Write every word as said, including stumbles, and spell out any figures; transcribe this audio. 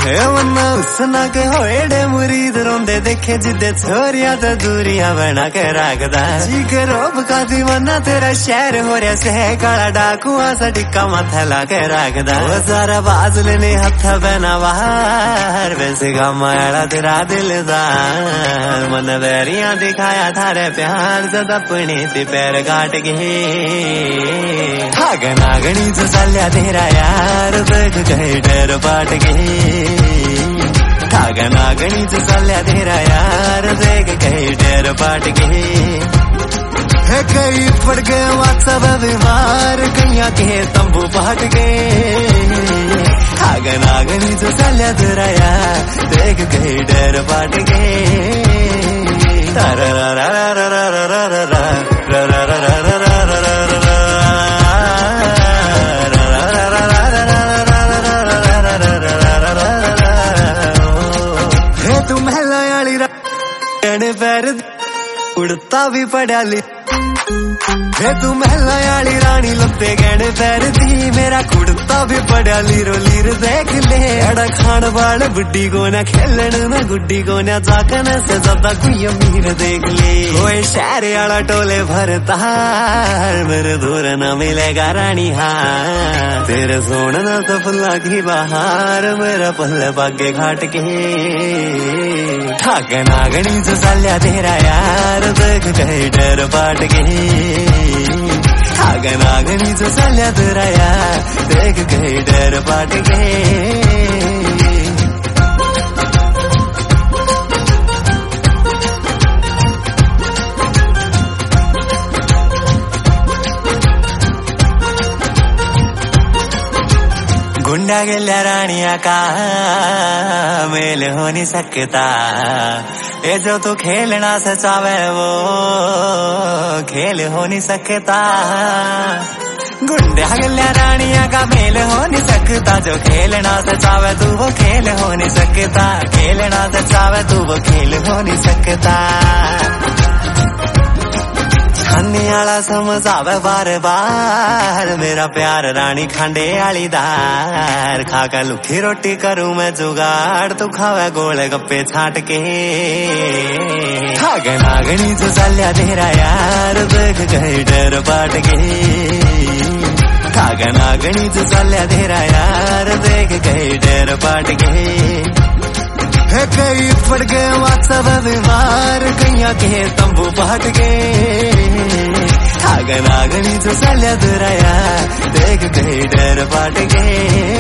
मन्ना उसना के होएडे मुरीद रोंदे देखे जिदे छोरिया तो दूरिया बना के रखदा जी के रोब का दीवाना तेरा शहर हो रहा से काला डाकुआ सा टिक्का माथा ला के रखदा वो सारा बाजल ने हथ बना बाहर वैसे का माड़ा तेरा दिलदार मन बैरिया दिखाया थारे प्यार से अपने ते पैर काट के आगन आगनी से चलिया तेरा यार देख कहीं डर पाट के आगन आगनी से चलिया तेरा यार देख कहीं डर पाट के है कहीं पड़ गए व्हाट्सएप बीमार कहीं के तंबू पाट के आगन आगनी से चलिया तेरा यार देख कहीं डर पाट के रा रा रा रा रा रा रा रा रा रा रा रा पैर उड़ता भी पड़ा ली तू महला आली रानी लत्ते गहने पैर दी मेरा कुड़ता भी पड़ा लीरो लीर देख ले अड़ा खान वाल बुड्डी को ना खेलन ना गुड्डी को ना जाकन से ज्यादा कोई अमीर देख ले कोई शहर आला टोले भरता मेरे दूर न मिलेगा रानी हाँ तेरे सोना तो फुल्ला की बहार मेरा पल्ले बागे घाट के ठाकन आगनी से चलिया तेरा यार देख कहीं डर पाट के आगन आगनी से चलिया तेरा यार देख कहीं डर पाट के गुंडा गिल्ला रानिया का मेल हो नहीं सकता ये जो तू खेलना से चावे वो खेल हो नहीं सकता गुंडा गिल्ला रानिया का मेल हो नहीं सकता जो खेलना से चावे तू वो खेल हो नहीं सकता खेलना से चावे तू वो खेल हो नहीं सकता खाने आला समझावे बार बार मेरा प्यार रानी खांडे आली दार खाकर लुखी रोटी करूं मैं जुगाड़ तू खावे गोले गप्पे छाट के आगन आगनी से चलिया तेरा यार देख कहीं डर पाट के आगन आगनी से चलिया तेरा यार देख कहीं डर पाट के है कहीं पड़ गए व्हाट्सएप बीमार कहीं के तंबू पाट के आगन आगनी से चलिया तेरा यार देख कहीं डर पाट के